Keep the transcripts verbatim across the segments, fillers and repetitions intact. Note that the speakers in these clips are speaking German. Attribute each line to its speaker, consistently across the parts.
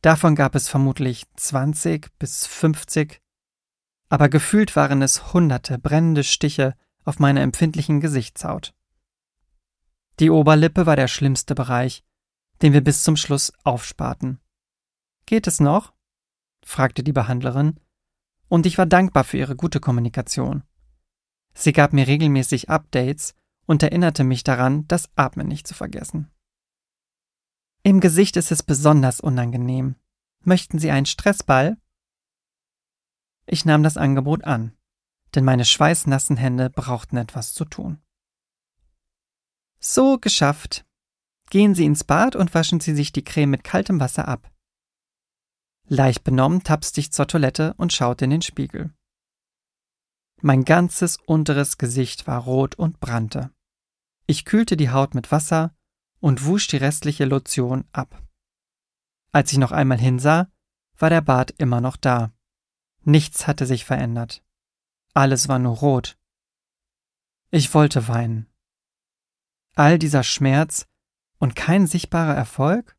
Speaker 1: Davon gab es vermutlich zwanzig bis fünfzig, aber gefühlt waren es hunderte brennende Stiche auf meiner empfindlichen Gesichtshaut. Die Oberlippe war der schlimmste Bereich, den wir bis zum Schluss aufsparten. »Geht es noch?« fragte die Behandlerin, und ich war dankbar für ihre gute Kommunikation. Sie gab mir regelmäßig Updates und erinnerte mich daran, das Atmen nicht zu vergessen. »Im Gesicht ist es besonders unangenehm. Möchten Sie einen Stressball?« Ich nahm das Angebot an, denn meine schweißnassen Hände brauchten etwas zu tun. »So, geschafft. Gehen Sie ins Bad und waschen Sie sich die Creme mit kaltem Wasser ab.« Leicht benommen tapste ich zur Toilette und schaute in den Spiegel. Mein ganzes unteres Gesicht war rot und brannte. Ich kühlte die Haut mit Wasser und wusch die restliche Lotion ab. Als ich noch einmal hinsah, war der Bart immer noch da. Nichts hatte sich verändert. Alles war nur rot. Ich wollte weinen. All dieser Schmerz und kein sichtbarer Erfolg?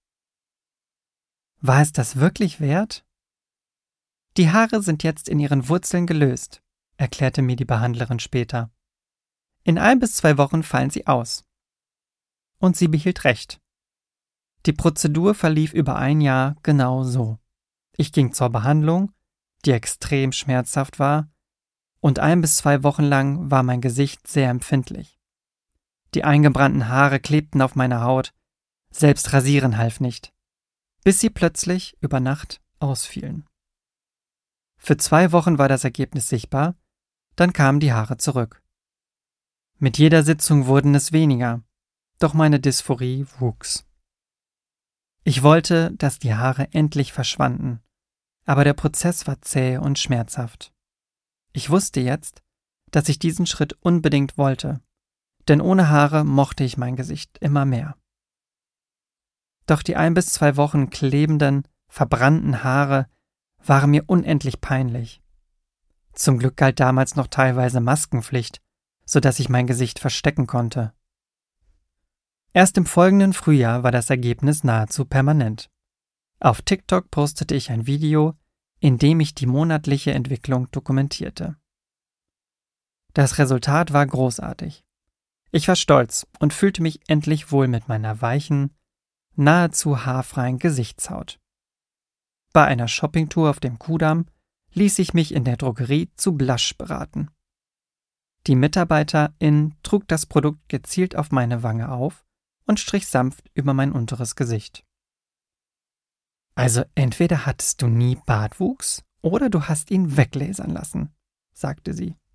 Speaker 1: War es das wirklich wert? Die Haare sind jetzt in ihren Wurzeln gelöst, erklärte mir die Behandlerin später. In ein bis zwei Wochen fallen sie aus. Und sie behielt recht. Die Prozedur verlief über ein Jahr genau so. Ich ging zur Behandlung, die extrem schmerzhaft war, und ein bis zwei Wochen lang war mein Gesicht sehr empfindlich. Die eingebrannten Haare klebten auf meiner Haut, selbst Rasieren half nicht, bis sie plötzlich über Nacht ausfielen. Für zwei Wochen war das Ergebnis sichtbar, dann kamen die Haare zurück. Mit jeder Sitzung wurden es weniger, doch meine Dysphorie wuchs. Ich wollte, dass die Haare endlich verschwanden, aber der Prozess war zäh und schmerzhaft. Ich wusste jetzt, dass ich diesen Schritt unbedingt wollte, denn ohne Haare mochte ich mein Gesicht immer mehr. Doch die ein bis zwei Wochen klebenden, verbrannten Haare waren mir unendlich peinlich. Zum Glück galt damals noch teilweise Maskenpflicht, sodass ich mein Gesicht verstecken konnte. Erst im folgenden Frühjahr war das Ergebnis nahezu permanent. Auf TikTok postete ich ein Video, in dem ich die monatliche Entwicklung dokumentierte. Das Resultat war großartig. Ich war stolz und fühlte mich endlich wohl mit meiner weichen, nahezu haarfreien Gesichtshaut. Bei einer Shoppingtour auf dem Kudamm ließ ich mich in der Drogerie zu Blush beraten. Die Mitarbeiterin trug das Produkt gezielt auf meine Wange auf und strich sanft über mein unteres Gesicht. »Also entweder hattest du nie Bartwuchs oder du hast ihn weglasern lassen«, sagte sie.